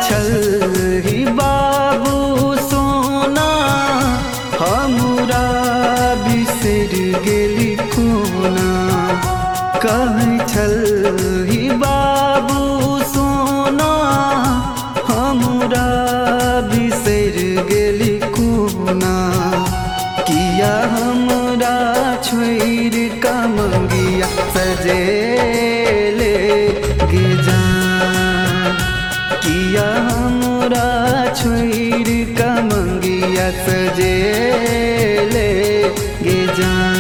छल ही बाबू सोना हमरा बिसर गेली कोना। कहै छल ही बाबू सोना हमरा बिसर गेली कोना। किया हमरा छोड़ का मंगिया सजेले गे जान। किया हमरा छोड़ का मंगिया सजेले गे जान।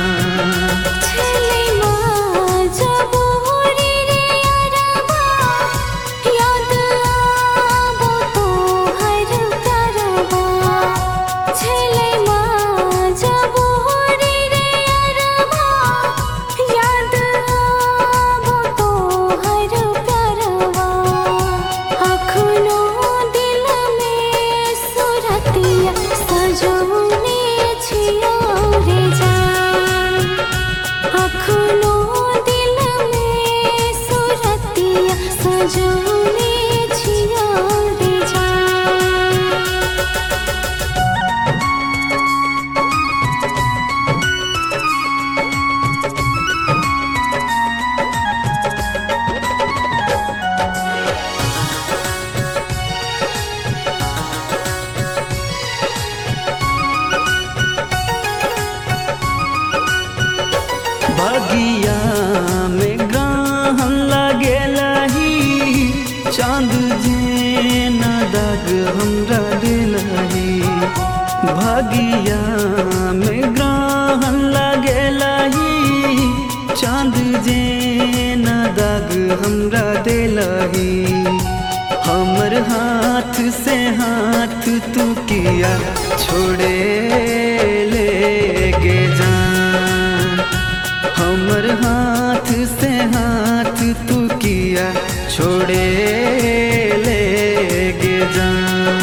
बगिया में ग्रहण लगेलही चाँद जेना दाग हमरा देलही। बगिया में ग्रहण लगेलही चाँद जेना दाग हमरा देलही। हमर हाथ से हाथ तू किया छोड़े ले गे जान। हमर हाथ से हाथ तू किया छोड़े ले गे जान।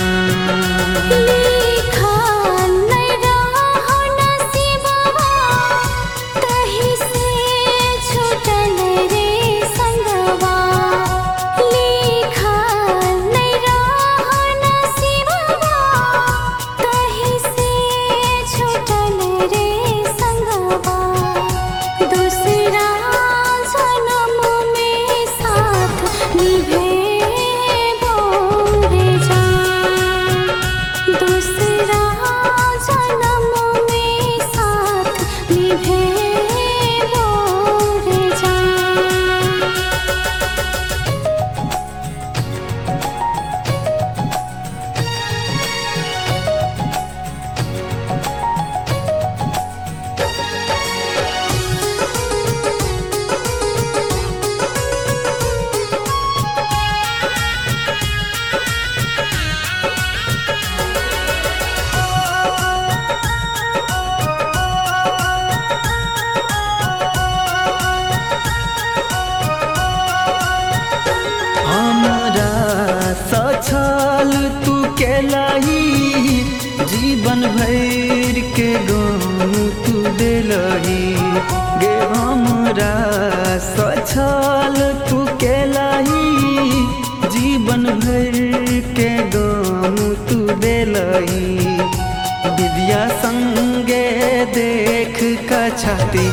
छल तू केलही जीवन भर के गम तू देलही। गे हमरा सछल तू केलही जीवन भर के गम तू देलही। विद्या संगे देख का छाती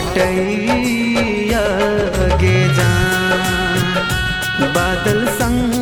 फटैया गे जान। बादल संग